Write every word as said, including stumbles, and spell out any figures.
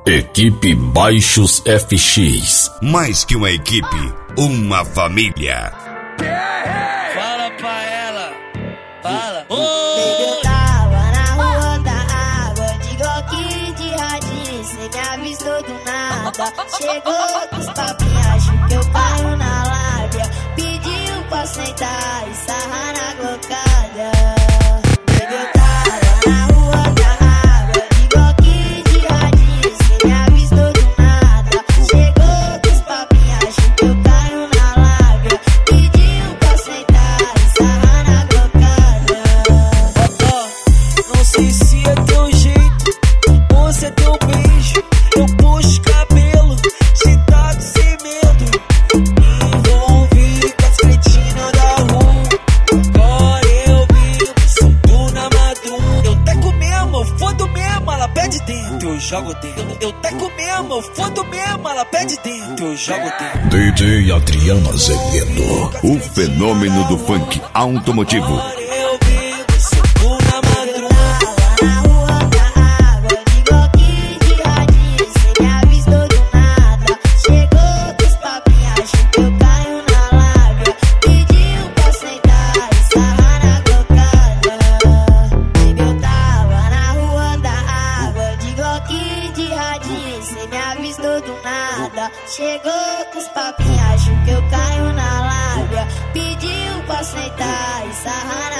Equipe Baixos F X. Mais que uma equipe, uma família. Fala pra ela, fala. Eu tava na rua da água, de Glock de radinho, cê me avistou do nada. Chegou com os papinhos, acho que eu caio na lábia. Pediu pra sentar e sarrar na glocada. Eu tava na rua da água, de Glock de radinho, cê me avistou do nada. Chegou com os papinhos, acho que eu caio na lábia. Pediu pra sentar e sarrar na glocada. Não sei se é teu jeito ou se é teu beijo. Eu puxo cabelo, sentado sem medo. Me envolvi com as cretinas da rua. Agora eu vivo, subo na madruga. Eu teco mesmo, eu fodo mesmo, ela pede dentro, eu jogo dentro. Eu teco mesmo, eu fodo mesmo, ela pede dentro, eu jogo dentro. D J Adriano Azevedo, O fenômeno do funk automotivo. Agora eu vivo, subo na madruga. Na rua da água, de Glock de radinho, cê me avistou do nada. Chegou com os papinhos, acho que eu caio na lábia. Pediu pra sentar e sarrar na glocada. Eu tava na rua da água, de Glock de radinho, cê me avistou do nada. Chegou com os papinhos, acho que eu caio na lábia. Pediu pra sentar e sarrar na